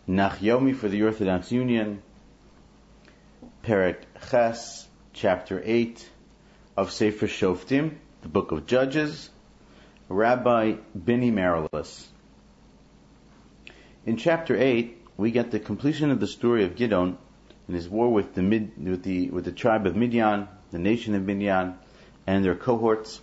Nachyomi for the Orthodox Union, Perek Ches, Chapter 8 of Sefer Shoftim, the Book of Judges, Rabbi Bini Marilis. In Chapter 8, we get the completion of the story of Gideon and his war with the tribe of Midian, the nation of Midian, and their cohorts.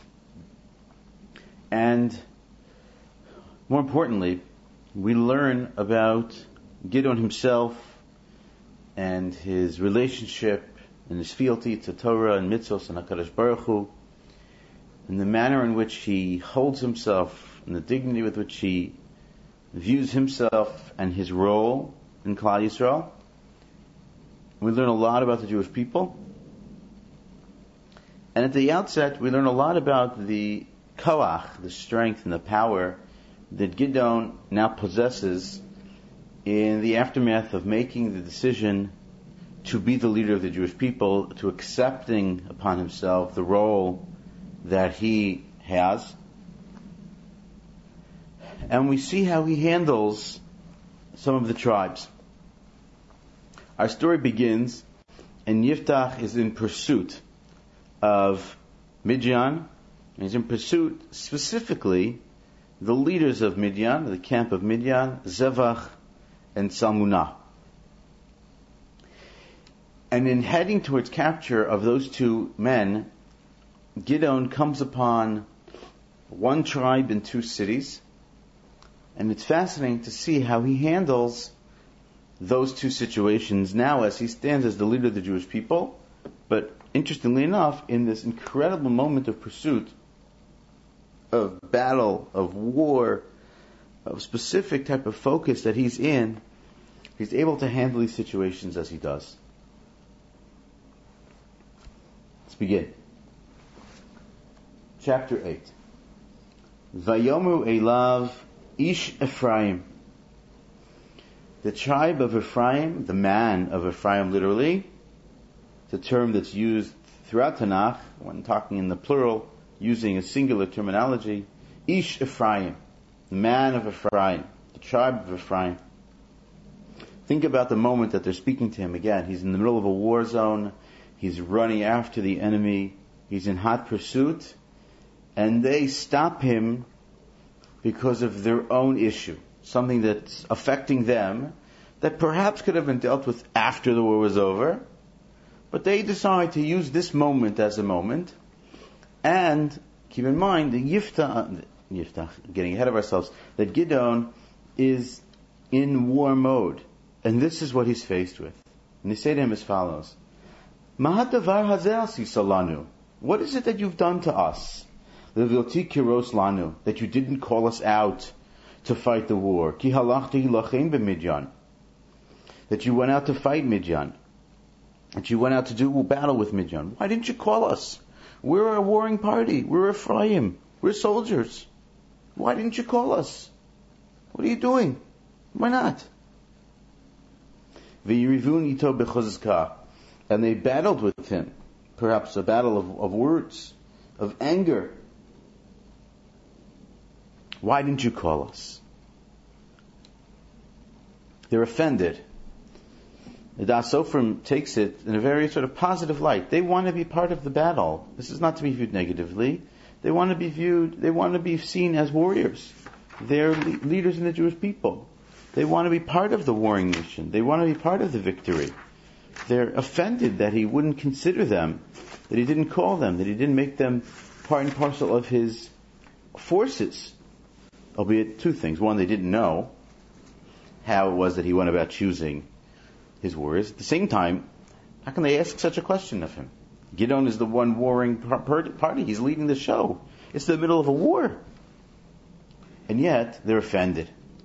And more importantly, we learn about Gideon himself and his relationship and his fealty to Torah and mitzvos and HaKadosh Baruch Hu, and the manner in which he holds himself and the dignity with which he views himself and his role in Klal Yisrael. We learn a lot about the Jewish people. And at the outset, we learn a lot about the koach, the strength and the power that Gideon now possesses in the aftermath of making the decision to be the leader of the Jewish people, to accepting upon himself the role that he has. And we see how he handles some of the tribes. Our story begins, and Yiftach is in pursuit of Midian. He's in pursuit, specifically, the leaders of Midian, the camp of Midian, Zevach and Salmunah. And in heading towards capture of those two men, Gideon comes upon one tribe in two cities. And it's fascinating to see how he handles those two situations now as he stands as the leader of the Jewish people. But interestingly enough, in this incredible moment of pursuit, of battle, of war, of specific type of focus that he's in, he's able to handle these situations as he does. Let's begin. Chapter 8. Vayomu Elav Ish Ephraim. The tribe of Ephraim, the man of Ephraim literally, it's a term that's used throughout Tanakh when talking in the plural, using a singular terminology. Ish Ephraim, the man of Ephraim, the tribe of Ephraim. Think about the moment that they're speaking to him again. He's in the middle of a war zone. He's running after the enemy. He's in hot pursuit. And they stop him because of their own issue. Something that's affecting them that perhaps could have been dealt with after the war was over. But they decide to use this moment as a moment. And keep in mind, the Yiftach, getting ahead of ourselves, that Gideon is in war mode. And this is what he's faced with. And they say to him as follows: Mahadavar hazel sisalanu. What is it that you've done to us? Levilti kiros lanu, that you didn't call us out to fight the war. Ki halachti hilachem b'Midian, that you went out to fight Midian, that you went out to do battle with Midian. Why didn't you call us? We're a warring party. We're Ephraim. We're soldiers. Why didn't you call us? What are you doing? Why not? V'yirivun ito b'chozka, and they battled with him, perhaps a battle of words, of anger. Why didn't you call us? They're offended. The Das Sofrim takes it in a very sort of positive light. They want to be part of the battle. This is not to be viewed negatively. They want to be seen as warriors. They're leaders in the Jewish people. They want to be part of the warring nation. They want to be part of the victory. They're offended that he wouldn't consider them, that he didn't call them, that he didn't make them part and parcel of his forces. Albeit two things. One, they didn't know how it was that he went about choosing his warriors. At the same time, how can they ask such a question of him? Gideon is the one warring party. He's leading the show. It's the middle of a war. And yet, they're offended.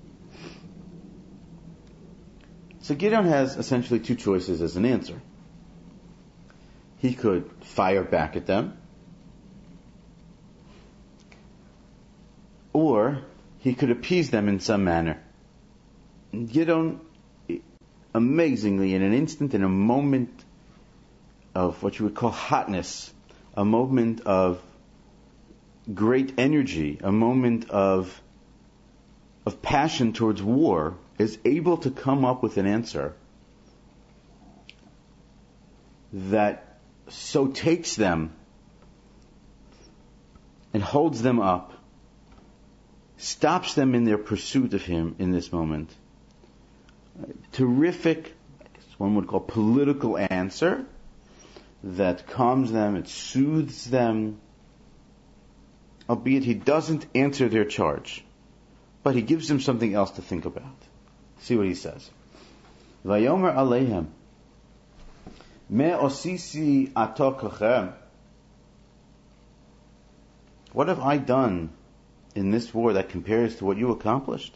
So Gideon has essentially two choices as an answer. He could fire back at them, or he could appease them in some manner. Gideon, amazingly, in an instant, in a moment of what you would call hotness, a moment of great energy, a moment of passion towards war, is able to come up with an answer that so takes them and holds them up, stops them in their pursuit of him in this moment. Terrific, one would call political answer that calms them, it soothes them, albeit he doesn't answer their charge, but he gives them something else to think about. See what he says. Vayomer aleihem, me osisi ato kochem. What have I done in this war that compares to what you accomplished?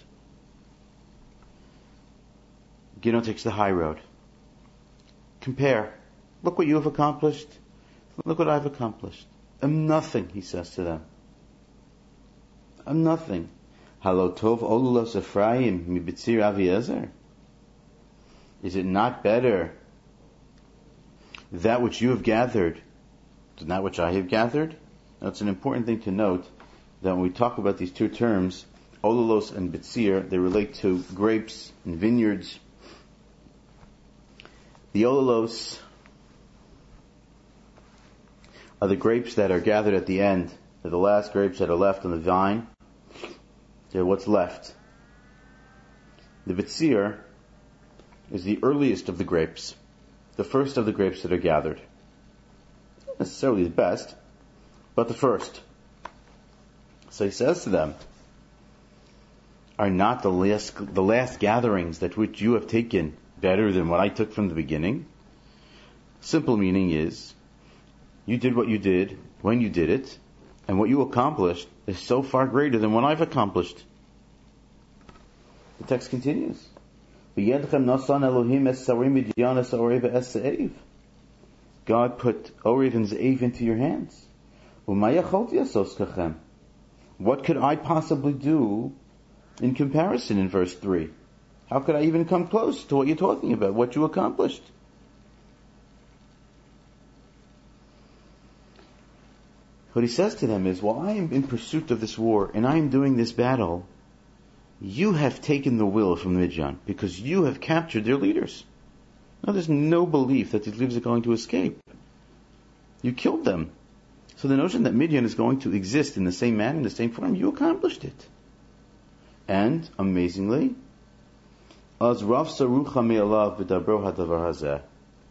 Gideon takes the high road. Compare. Look what you have accomplished. Look what I've accomplished. I'm nothing, he says to them. I'm nothing. Halotov olulos Ephraim mibitzir Aviezer. Is it not better that which you have gathered than that which I have gathered? Now it's an important thing to note that when we talk about these two terms, olulos and bitzir, they relate to grapes and vineyards. The olulos are the grapes that are gathered at the end. They're the last grapes that are left on the vine. They're what's left. The bitzir is the earliest of the grapes, the first of the grapes that are gathered. Not necessarily the best, but the first. So he says to them, are not the last gatherings that which you have taken better than what I took from the beginning? Simple meaning is, you did what you did when you did it, and what you accomplished is so far greater than what I've accomplished. The text continues. God put Orev and Ze'ev into your hands. What could I possibly do in comparison in verse 3? How could I even come close to what you're talking about, what you accomplished? What he says to them is, while I am in pursuit of this war and I am doing this battle, you have taken the will from Midian because you have captured their leaders. Now there's no belief that these leaders are going to escape. You killed them. So the notion that Midian is going to exist in the same manner, in the same form, you accomplished it. And, amazingly, Az Rav Sarucha Me'alav V'dabro Hadavar Hazeh.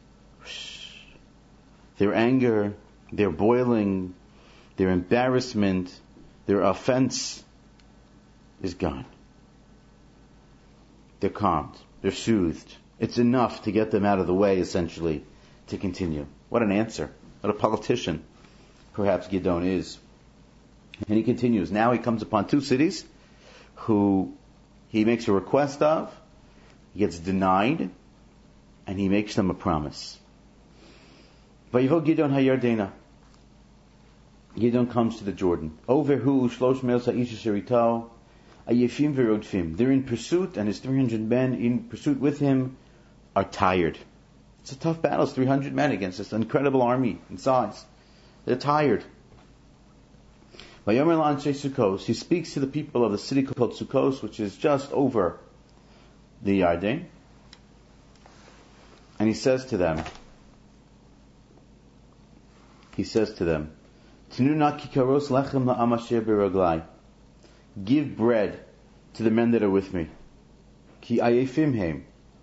Their anger, their boiling, their embarrassment, their offense is gone. They're calmed. They're soothed. It's enough to get them out of the way, essentially, to continue. What an answer. What a politician perhaps Gideon is. And he continues. Now he comes upon two cities who he makes a request of, he gets denied, and he makes them a promise. Vayivo Gideon hayardena. Gideon comes to the Jordan. Overhu shlosh me'el sa'ish sherito ayefim v'rodfim. They're in pursuit, and his 300 men in pursuit with him are tired. It's a tough battle. It's 300 men against this incredible army in size. They're tired. Vayomer la'ansei Sukkos. He speaks to the people of the city called Sukkos, which is just over the Yarden. And he says to them, Tinuna kikaros lechem la'am asher b'raglai. Give bread to the men that are with me. Ki ayefim heim.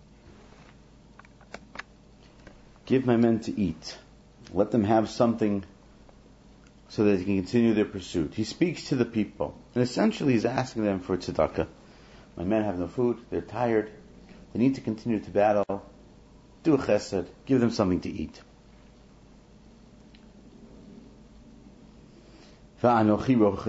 Give my men to eat. Let them have something so that they can continue their pursuit. He speaks to the people, and essentially he's asking them for tzedakah. My men have no food, they're tired, they need to continue to battle. Do a chesed, give them something to eat. And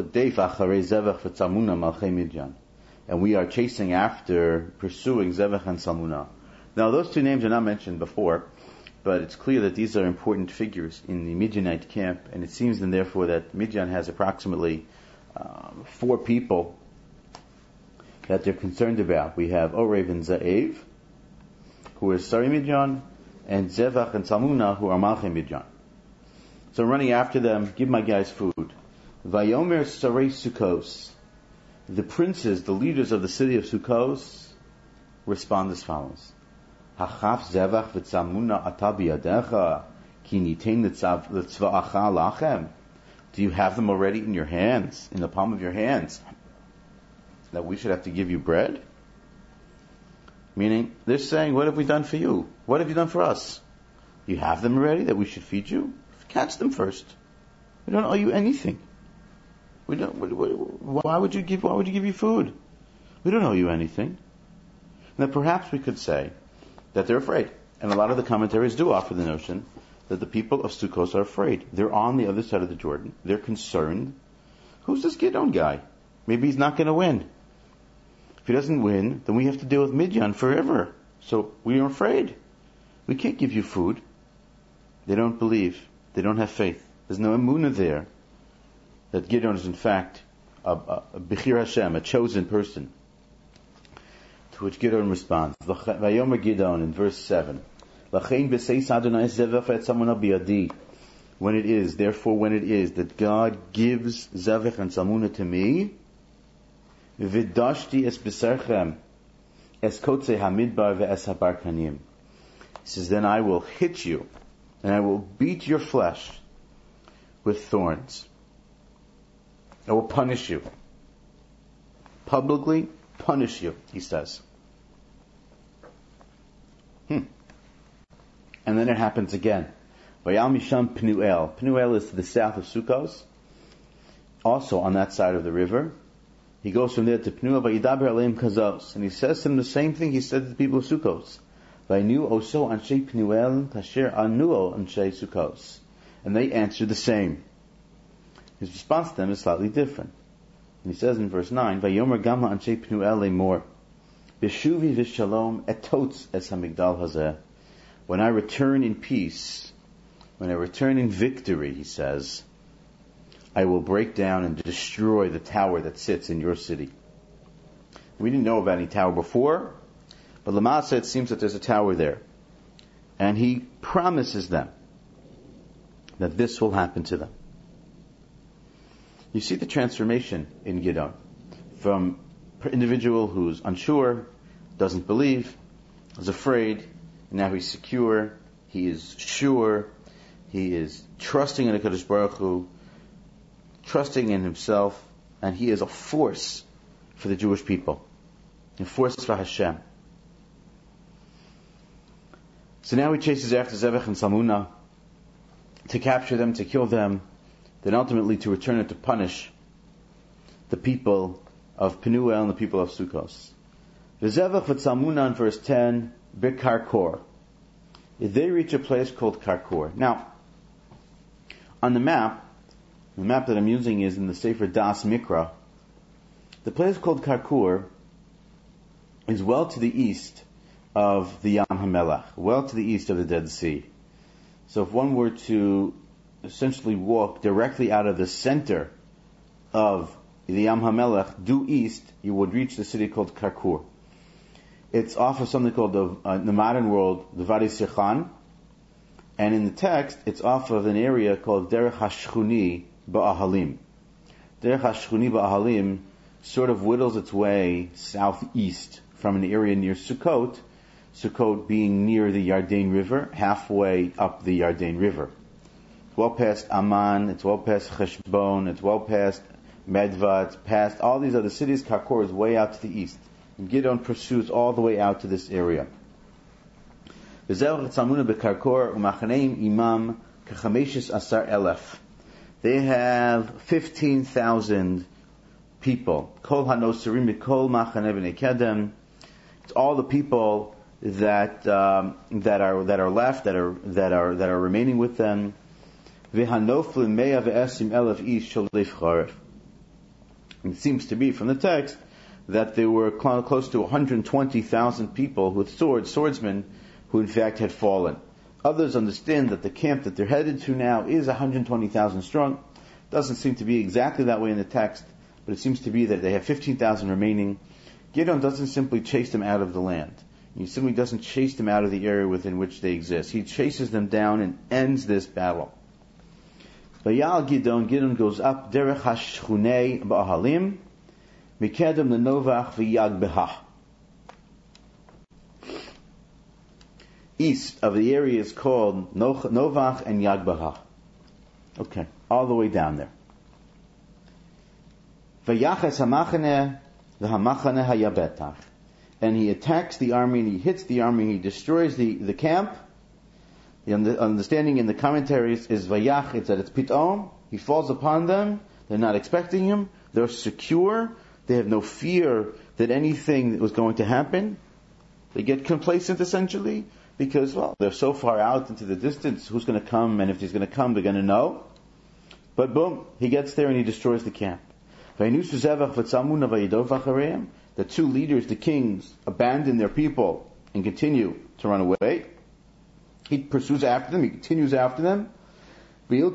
we are chasing after, pursuing Zevach and Salmunah. Now those two names are not mentioned before, but it's clear that these are important figures in the Midianite camp, and it seems then therefore that Midian has approximately 4 people that they're concerned about. We have Orev and Ze'ev, who are Sari Midian, and Zevach and Salmunah, who are Malchei Midian. So I'm running after them, give my guys food. Vayomer Sarei Sukkos. The princes, the leaders of the city of Sukkos, respond as follows. Hachaf zevach v'tzamuna ata biyadecha ki nitain l'tzva'acha lachem. Do you have them already in your hands, in the palm of your hands, that we should have to give you bread? Meaning, they're saying, what have we done for you? What have you done for us? You have them already that we should feed you? Catch them first. We don't owe you anything. Why would you give you food? We don't owe you anything. Now perhaps we could say that they're afraid. And a lot of the commentaries do offer the notion that the people of Sukkot are afraid. They're on the other side of the Jordan. They're concerned. Who's this Gidon guy? Maybe he's not going to win. If he doesn't win, then we have to deal with Midian forever. So we are afraid. We can't give you food. They don't believe. They don't have faith. There's no emunah there that Gidon is in fact a Bechir Hashem, a chosen person. To which Gidon responds, Vayomer Gidon in verse 7, when it is that God gives Zevach and Salmuna to me, Vidashti es beserchem es kotze hamidbar ve'es habarkanim. He says, then I will hit you and I will beat your flesh with thorns. I will punish you. Publicly punish you, he says. And then it happens again. Vayal misham Pnuel. Pnuel is to the south of Sukkos, also on that side of the river. He goes from there to Pnuel, vayidaber aleim kazos, and he says to them the same thing he said to the people of Sukkos. Vaynu oso anshe Pnuel kasher anuo anshe Sukkos, and they answer the same. His response to them is slightly different. And he says in verse 9, Vayomer gamla anshe Pnuel lemor, Beshuvi v'shalom etotz es hamigdal hazeh. When I return in peace, when I return in victory, he says, I will break down and destroy the tower that sits in your city. We didn't know about any tower before, but Lamasa, it seems that there's a tower there. And he promises them that this will happen to them. You see the transformation in Gidon from an individual who's unsure, doesn't believe, is afraid, and now he's secure, he is sure, he is trusting in HaKadosh Baruch Hu, trusting in himself, and he is a force for the Jewish people, a force for Hashem. So now he chases after Zevach and Salmuna to capture them, to kill them, then ultimately to return and to punish the people of Penuel and the people of Sukkos. The Zevach and Salmuna in verse 10, Bekarkor. They reach a place called Karkor. Now, on the map that I'm using is in the Sefer Das Mikra. The place called Karkor is well to the east of the Yam HaMelech, well to the east of the Dead Sea. So if one were to essentially walk directly out of the center of the Yam HaMelech due east, you would reach the city called Karkor. It's off of something called in the modern world, the Vadi Sichan, and in the text, it's off of an area called Derech HaShchuni Ba'ahalim. Derech HaShchuni Ba'ahalim sort of whittles its way southeast from an area near Sukkot, Sukkot being near the Yarden River, halfway up the Yarden River. It's well past Amman, it's well past Cheshbon, it's well past Medva, it's past all these other cities. Karkor is way out to the east. And Gidon pursues all the way out to this area. They have 15,000 people. It's all the people that are left, that are remaining with them. It seems to be from the text that there were close to 120,000 people with swordsmen, who in fact had fallen. Others understand that the camp that they're headed to now is 120,000 strong. Doesn't seem to be exactly that way in the text, but it seems to be that they have 15,000 remaining. Gidon doesn't simply chase them out of the land. He simply doesn't chase them out of the area within which they exist. He chases them down and ends this battle. Vayal Gidon goes up Derech HaShchunei Ba'ahalim, Mikedem Lenovach V'Yag Behah. east of the area is called Novach and Yagbaha. Okay, all the way down there. Vayachas hamachane v'hamachane hayabetach. And he attacks the army, and he hits the army, and he destroys the camp. The understanding in the commentaries is vayach, it's that it's pitom. He falls upon them. They're not expecting him. They're secure. They have no fear that anything was going to happen. They get complacent essentially because, well, they're so far out into the distance. Who's going to come? And if he's going to come, they're going to know. But boom, he gets there and he destroys the camp. The two leaders, the kings, abandon their people and continue to run away. He pursues after them. He continues after them. He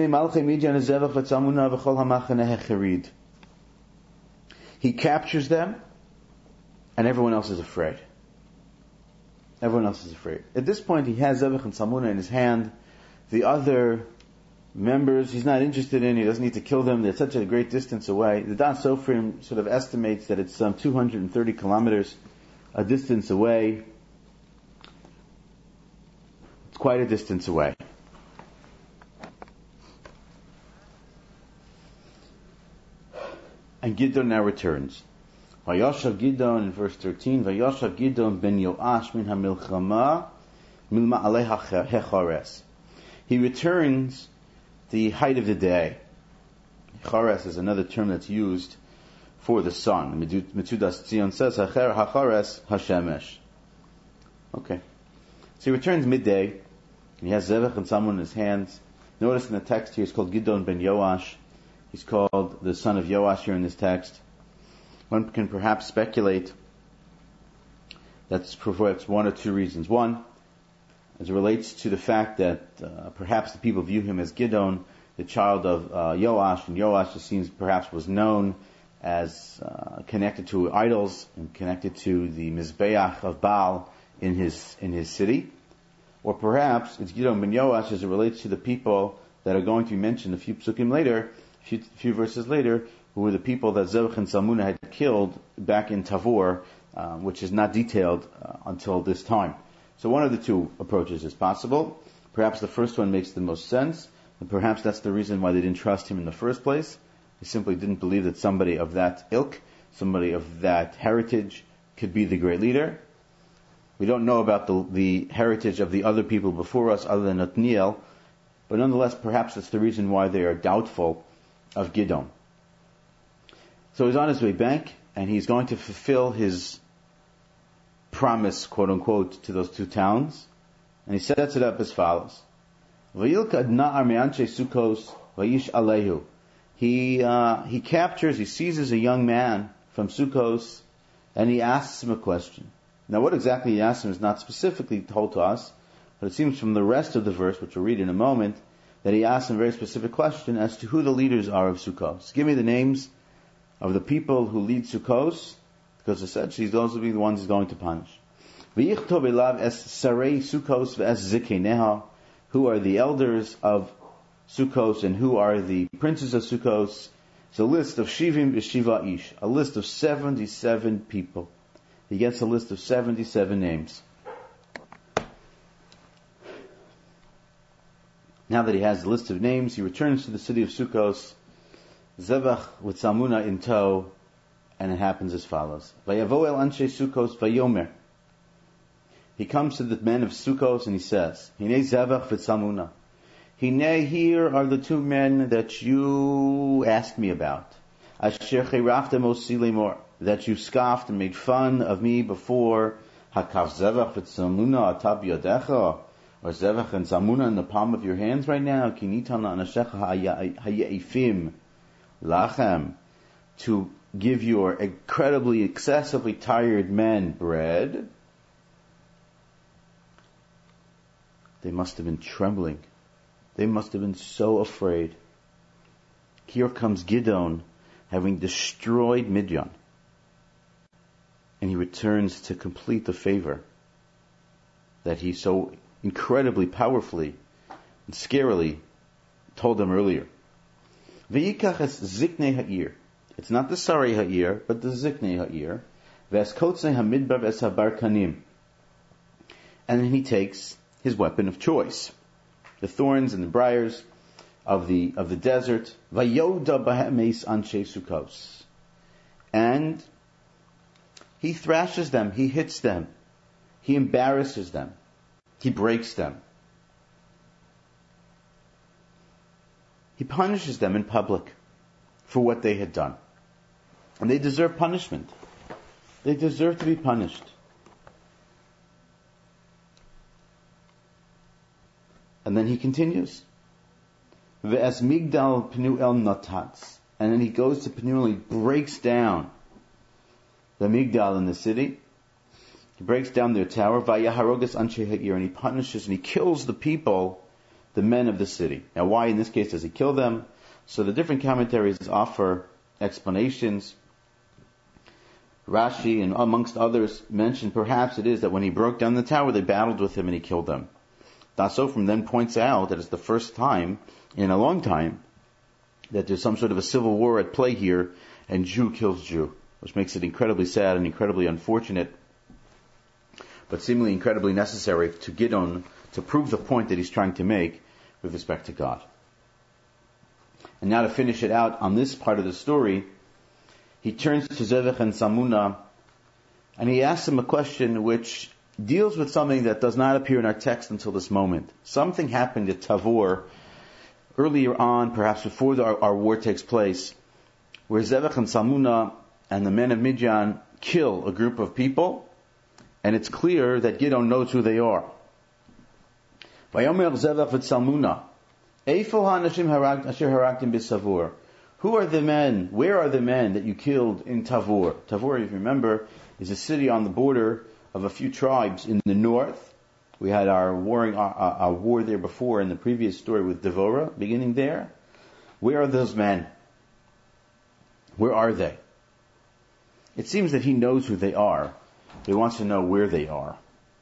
captures them, and everyone else is afraid. Everyone else is afraid. At this point, he has Zevach and Salmuna in his hand. The other members, he's not interested in. He doesn't need to kill them. They're such a great distance away. The Das Sofrim sort of estimates that it's some 230 kilometers a distance away. It's quite a distance away. And Gidon now returns. Vayashav Gidon in verse 13. Vayashav Gidon ben Yoash min hamilchama milma alei hechores. He returns the height of the day. Chores is another term that's used for the sun. Metzudas Tzion says hachores hashemesh. Okay. So he returns midday. And he has Zevach and Salmon in his hands. Notice in the text here it's called Gidon ben Yoash. He's called the son of Yoash here in this text. One can perhaps speculate that's perhaps one or two reasons. One, as it relates to the fact that perhaps the people view him as Gidon, the child of Yoash, and Yoash, it seems, perhaps was known as connected to idols and connected to the Mizbeach of Baal in his city. Or perhaps it's Gidon ben Yoash as it relates to the people that are going to be mentioned a few psukim later, a few verses later, who were the people that Zevach and Salmuna had killed back in Tavor, which is not detailed until this time. So one of the two approaches is possible. Perhaps the first one makes the most sense, and perhaps that's the reason why they didn't trust him in the first place. They simply didn't believe that somebody of that ilk, somebody of that heritage, could be the great leader. We don't know about the heritage of the other people before us other than Othniel, but nonetheless, perhaps that's the reason why they are doubtful of Gidon. So he's on his way back, and he's going to fulfill his promise, quote unquote, to those two towns. And he sets it up as follows. He seizes a young man from Sukkos, and he asks him a question. Now what exactly he asks him is not specifically told to us, but it seems from the rest of the verse, which we'll read in a moment, that he asks him a very specific question as to who the leaders are of Sukkos. Give me the names of the people who lead Sukkos, because essentially those will be the ones he's going to punish. Who are the elders of Sukkos and who are the princes of Sukkos? It's a list of Shivim B'Shiva Ish, a list of 77 people. He gets a list of 77 names. Now that he has the list of names, he returns to the city of Sukkos, Zevach with Salmuna in tow, and it happens as follows. Vayavo el anshe Sukkos vayomer. He comes to the men of Sukkos and he says, Hine Zevach with Salmuna. Hine, here are the two men that you asked me about. Asher chiraftem osilimor. That you scoffed and made fun of me before. Hakav Zevach with Salmuna atab yodecha. Or Zevach and Salmuna in the palm of your hands right now. Kinitana anashecha hayeifim lachem. To give your incredibly, excessively tired men bread. They must have been trembling. They must have been so afraid. Here comes Gidon, having destroyed Midian. And he returns to complete the favor that he so incredibly powerfully and scarily told them earlier. V'yikach es ziknei ha'ir. It's not the Sari ha'ir, but the ziknei ha'ir. V'es kotzei hamidbar v'es habarkanim. And then he takes his weapon of choice, the thorns and the briars of the desert. Vayoda bahem eis anshe Sukkos. And he thrashes them, he hits them, he embarrasses them, he breaks them. He punishes them in public for what they had done. And they deserve punishment. They deserve to be punished. And then he continues. Ve'es migdal Penuel notatz. And then he goes to Penuel, he breaks down the migdal in the city. He breaks down their tower. Vayaharogas anshe ha'ir. And he punishes and he kills the people, the men of the city. Now why in this case does he kill them? So the different commentaries offer explanations. Rashi and amongst others mention perhaps it is that when he broke down the tower they battled with him and he killed them. Dasofrim then points out that it's the first time in a long time that there's some sort of a civil war at play here and Jew kills Jew, which makes it incredibly sad and incredibly unfortunate, but seemingly incredibly necessary to Gideon to prove the point that he's trying to make with respect to God. And now to finish it out on this part of the story, he turns to Zevach and Salmuna and he asks them a question which deals with something that does not appear in our text until this moment. Something happened at Tavor earlier on, perhaps before our war takes place, where Zevach and Salmuna and the men of Midian kill a group of people, and it's clear that Gideon knows who they are. Vayomer Zevach v'Salmuna, Eifo ha'anashim asher haragtim b'Tavor. Who are the men, where are the men that you killed in Tavor? Tavor, if you remember, is a city on the border of a few tribes in the north. We had our war there before in the previous story with Devorah, beginning there. Where are those men? Where are they? It seems that he knows who they are. He wants to know where they are.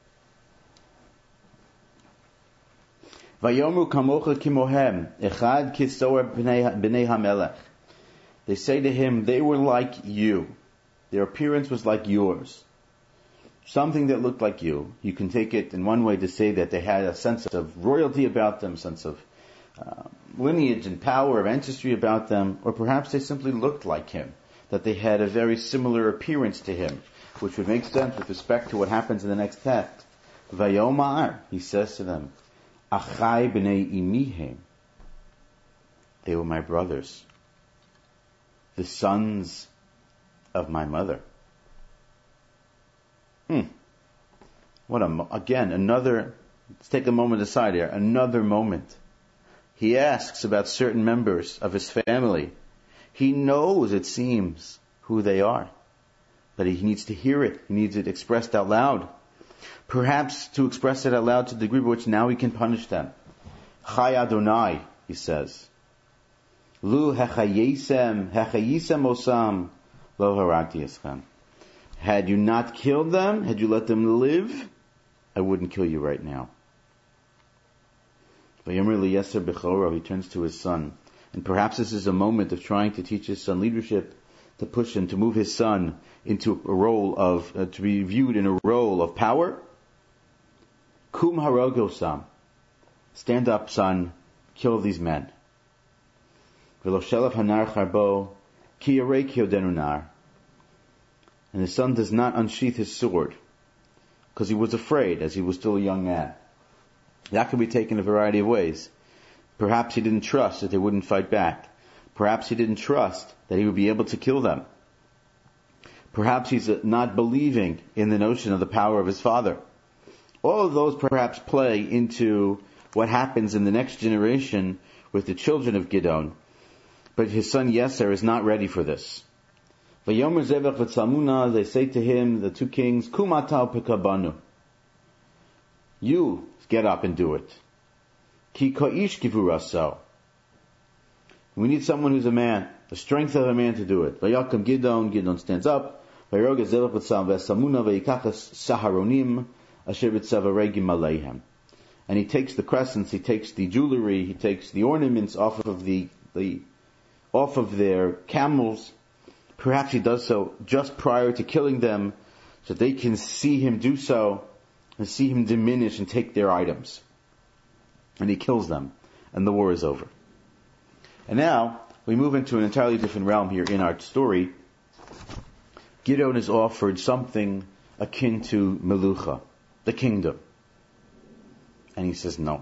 Vayomu kamocha kimohem, echad kisor b'nei hamelech. They say to him, they were like you. Their appearance was like yours. Something that looked like you. You can take it in one way to say that they had a sense of royalty about them, sense of lineage and power of ancestry about them, or perhaps they simply looked like him, that they had a very similar appearance to him, which would make sense with respect to what happens in the next text. Vayomar, he says to them, Achai b'nei imihem. They were my brothers, the sons of my mother. Let's take a moment aside here, another moment. He asks about certain members of his family. He knows, it seems, who they are, but he needs to hear it. He needs it expressed out loud. Perhaps to express it out loud to the degree by which now he can punish them. Chai Adonai, he says. Lu hechayisem osam lo haragti eschem. Had you not killed them, had you let them live, I wouldn't kill you right now. Vayomer liyeser bechoro, he turns to his son. And perhaps this is a moment of trying to teach his son leadership, to push him, to move his son into a role of, to be viewed in a role of power. Kum harogosam. Stand up, son, kill these men. V'lo shelav hanar charbo, ki yarei ki odenu nar. And his son does not unsheath his sword, because he was afraid, as he was still a young man. That could be taken a variety of ways. Perhaps he didn't trust that they wouldn't fight back. Perhaps he didn't trust that he would be able to kill them. Perhaps he's not believing in the notion of the power of his father. All of those perhaps play into what happens in the next generation with the children of Gideon. But his son Yeser is not ready for this. Vayomer Zevach v'Salmuna, they say to him, the two kings, Kumatal pikabanu. You get up and do it. Ki ko'ish kivuraso. We need someone who's a man, the strength of a man to do it. Vayakam Gideon stands up. Vayoga Zevach v'Salmuna vayikachas saharonim asher v'tzavaregim aleihem. And he takes the crescents, he takes the jewelry, he takes the ornaments off of their camels. Perhaps he does so just prior to killing them, so they can see him do so. and see him diminish and take their items. And he kills them, and the war is over. And now, we move into an entirely different realm here in our story. Gideon is offered something akin to Melucha, the kingdom. And he says no.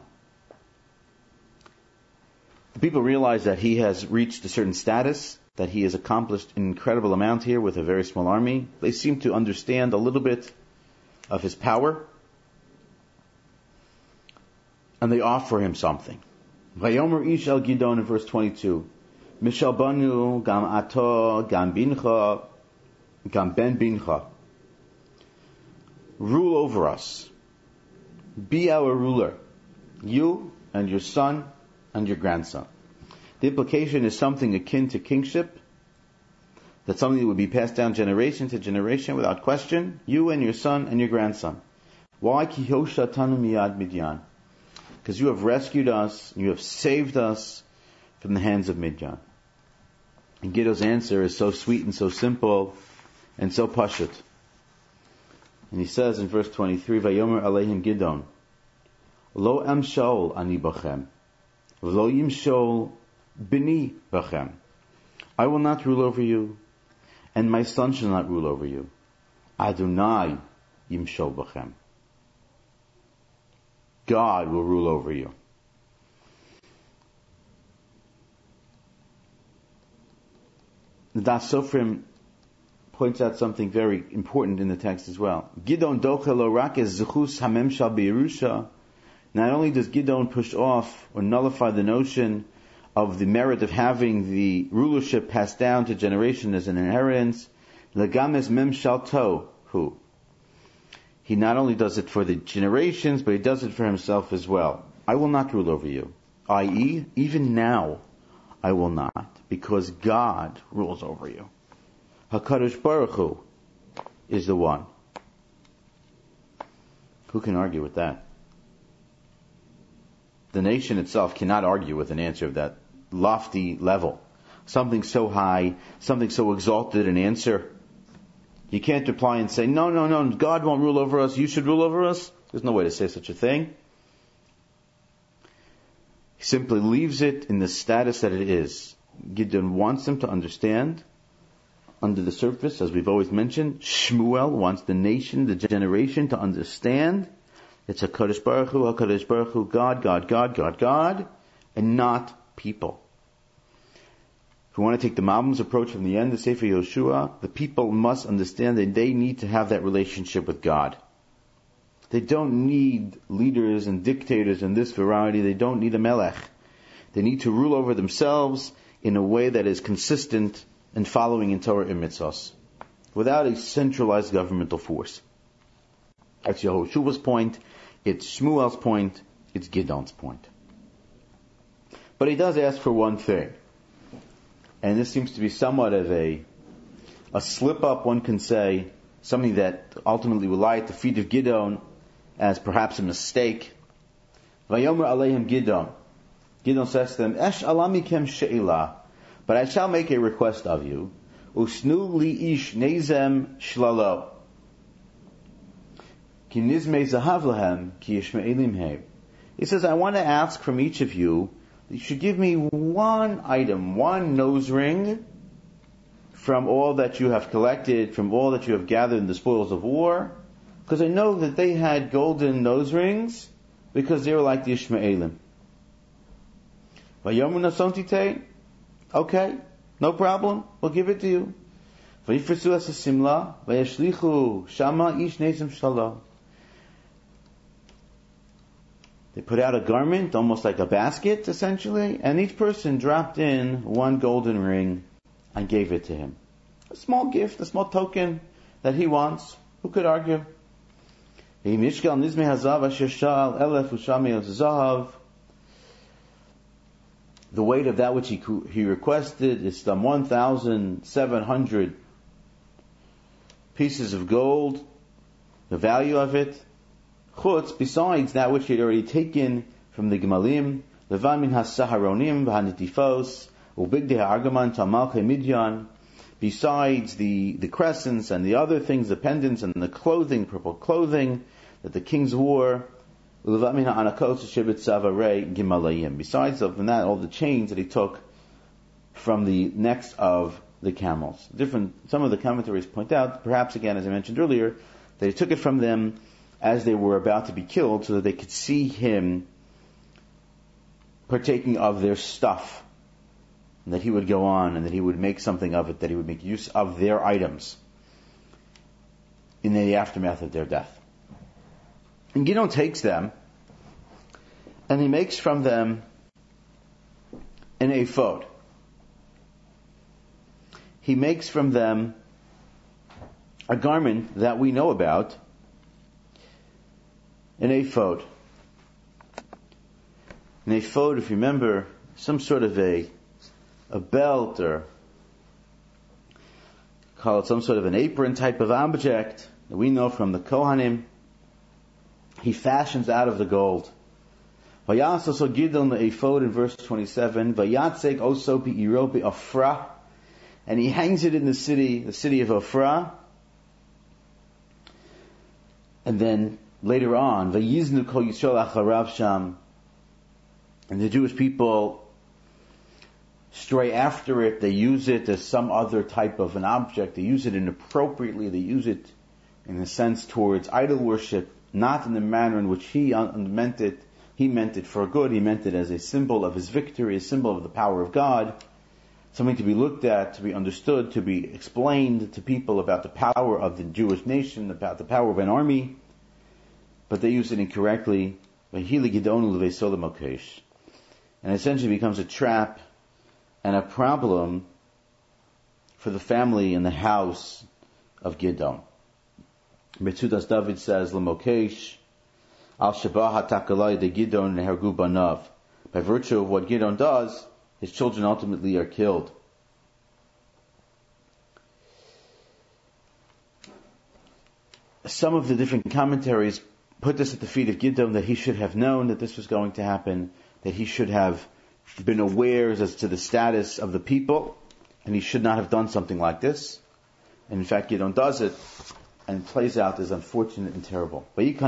The people realize that he has reached a certain status, that he has accomplished an incredible amount here with a very small army. They seem to understand a little bit of his power. And they offer him something. Vayomer ish el Gideon in verse 22. Mishal banu gam ato gam bincha gam ben bincha. Rule over us. Be our ruler. You and your son and your grandson. The implication is something akin to kingship. That's something that would be passed down generation to generation without question. You and your son and your grandson. Why? Ki hoshatanu miyad Midyan. Because you have rescued us, you have saved us from the hands of Midyan. And Gideon's answer is so sweet and so simple and so pashut. And he says in verse 23, Vayomer Aleihim Gideon, Lo emshol ani bachem, Lo yimshol bini bachem. I will not rule over you, and my son shall not rule over you. Adonai yimshol bachem. God will rule over you. The Das Sofrim points out something very important in the text as well. Gideon dochel lo rak es zechus hamemshal beYerusha. Not only does Gideon push off or nullify the notion of the merit of having the rulership passed down to generation as an inheritance, legames memshal tohu. He not only does it for the generations, but he does it for himself as well. I will not rule over you. I.e., even now, I will not, because God rules over you. HaKadosh Baruch Hu is the one. Who can argue with that? The nation itself cannot argue with an answer of that lofty level. Something so high, something so exalted an answer. You can't reply and say, no, God won't rule over us, you should rule over us. There's no way to say such a thing. He simply leaves it in the status that it is. Gideon wants them to understand, under the surface, as we've always mentioned, Shmuel wants the nation, the generation to understand it's HaKadosh Baruch Hu, God, and not people. If we want to take the Malbim's approach from the end of Sefer Yoshua, the people must understand that they need to have that relationship with God. They don't need leaders and dictators in this variety. They don't need a melech. They need to rule over themselves in a way that is consistent and following in Torah and mitzvahs, without a centralized governmental force. That's Yehoshua's point, it's Shmuel's point, it's Gideon's point. But he does ask for one thing. And this seems to be somewhat of a slip-up, one can say, something that ultimately will lie at the feet of Gideon as perhaps a mistake. Vayomer Aleihim Gideon. Gideon says to them, Esh alamikem she'ilah, but I shall make a request of you. Usnu li ish nezem shlalo. Ki nizmei zahav lahem ki yishme'elim he. He says, I want to ask from each of you, you should give me one item, one nose ring from all that you have collected, from all that you have gathered in the spoils of war. Because I know that they had golden nose rings because they were like the Ishmaelim. Okay, no problem, we'll give it to you. They put out a garment, almost like a basket, essentially, and each person dropped in one golden ring and gave it to him. A small gift, a small token that he wants. Who could argue? The weight of that which he requested is some 1,700 pieces of gold, the value of it. Chutz, besides that which he had already taken from the Gemalim, Levan min ha-saharonim v'ha-netifos, ubigdei ha-argaman tal-malchei Midyan, besides the crescents and the other things, the pendants and the clothing, purple clothing, that the king's war, besides of that, all the chains that he took from the necks of the camels. Some of the commentaries point out, perhaps again, as I mentioned earlier, that he took it from them as they were about to be killed so that they could see him partaking of their stuff, and that he would go on and that he would make something of it, that he would make use of their items in the aftermath of their death. And Gideon takes them and he makes from them an ephod. He makes from them a garment that we know about, an ephod. An ephod, if you remember, some sort of a belt, or call it some sort of an apron type of object that we know from the Kohanim. He fashions out of the gold. Vayas also Gideon the ephod in verse 27. Vayatzek also be'iro be'Ofra, and he hangs it in the city of Ofra. And then later on, Vayiznu kol Yisrael acharav sham, and the Jewish people stray after it. They use it as some other type of an object. They use it inappropriately. They use it in a sense towards idol worship, not in the manner in which he meant it. He meant it for good. He meant it as a symbol of his victory, a symbol of the power of God, something to be looked at, to be understood, to be explained to people about the power of the Jewish nation, about the power of an army. But they use it incorrectly. And essentially becomes a trap and a problem for the family and the house of Gideon. Metzudas David says, L'mokesh, al Shabah ha'takalai de Gideon nehergu banav. By virtue of what Gideon does, his children ultimately are killed. Some of the different commentaries put this at the feet of Gideon, that he should have known that this was going to happen, that he should have been aware as to the status of the people, and he should not have done something like this. And in fact, Gideon does it, and it plays out as unfortunate and terrible.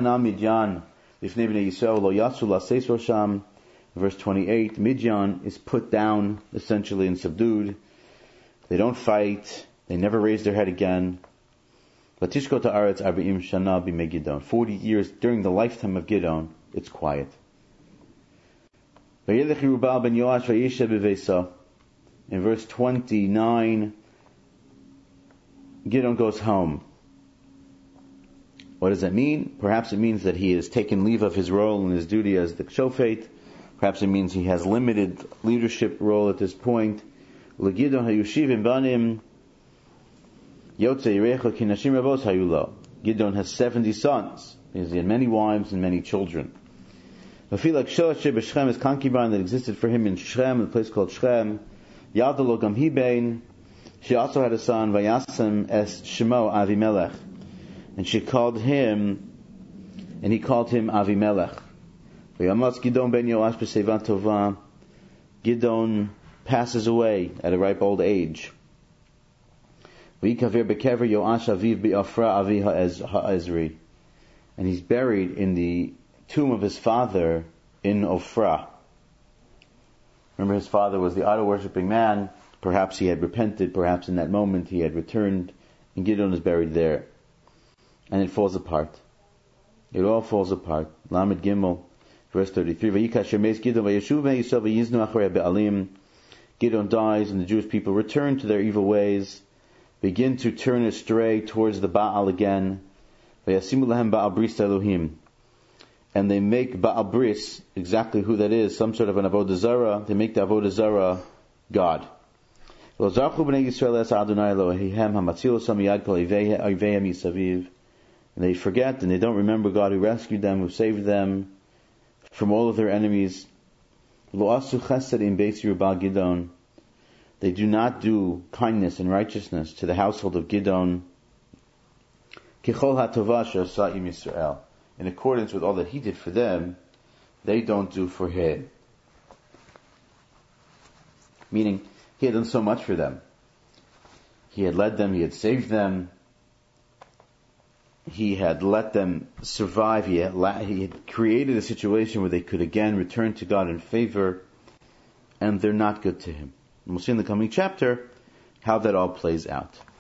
Verse 28, Midian is put down, essentially, and subdued. They don't fight. They never raise their head again. 40 years during the lifetime of Gideon, it's quiet. In verse 29, Gideon goes home. What does that mean? Perhaps it means that he has taken leave of his role and his duty as the shofet. Perhaps it means he has limited leadership role at this point. Gideon has 70 sons. He had many wives and many children. Shechem is concubine that existed for him in Shechem, a place called Shechem. Yadalo gam hibein. She also had a son, Vayasem es Shemo Avimelech, and she called him, and he called him Avimelech. Vayamas Gideon ben Yoash b'Seivan Tova. Gideon passes away at a ripe old age. V'yikaver bekever Yoash aviv be'Ofra avi ha'ezri, and he's buried in the tomb of his father in Ofra. Remember, his father was the idol-worshipping man. Perhaps he had repented. Perhaps in that moment he had returned, and Gideon is buried there. And it falls apart. It all falls apart. Lamed Gimel, verse 33. Gideon dies, and the Jewish people return to their evil ways, begin to turn astray towards the Baal again. And they make Baal Bris, exactly who that is, some sort of an Avodah Zarah. They make the Avodah Zarah God. And they forget and they don't remember God who rescued them, who saved them from all of their enemies. They do not do kindness and righteousness to the household of Gideon, in accordance with all that he did for them. They don't do for him. Meaning, he had done so much for them. He had led them, he had saved them. he had let them survive. He had created a situation where they could again return to God in favor, and they're not good to him. And we'll see in the coming chapter how that all plays out.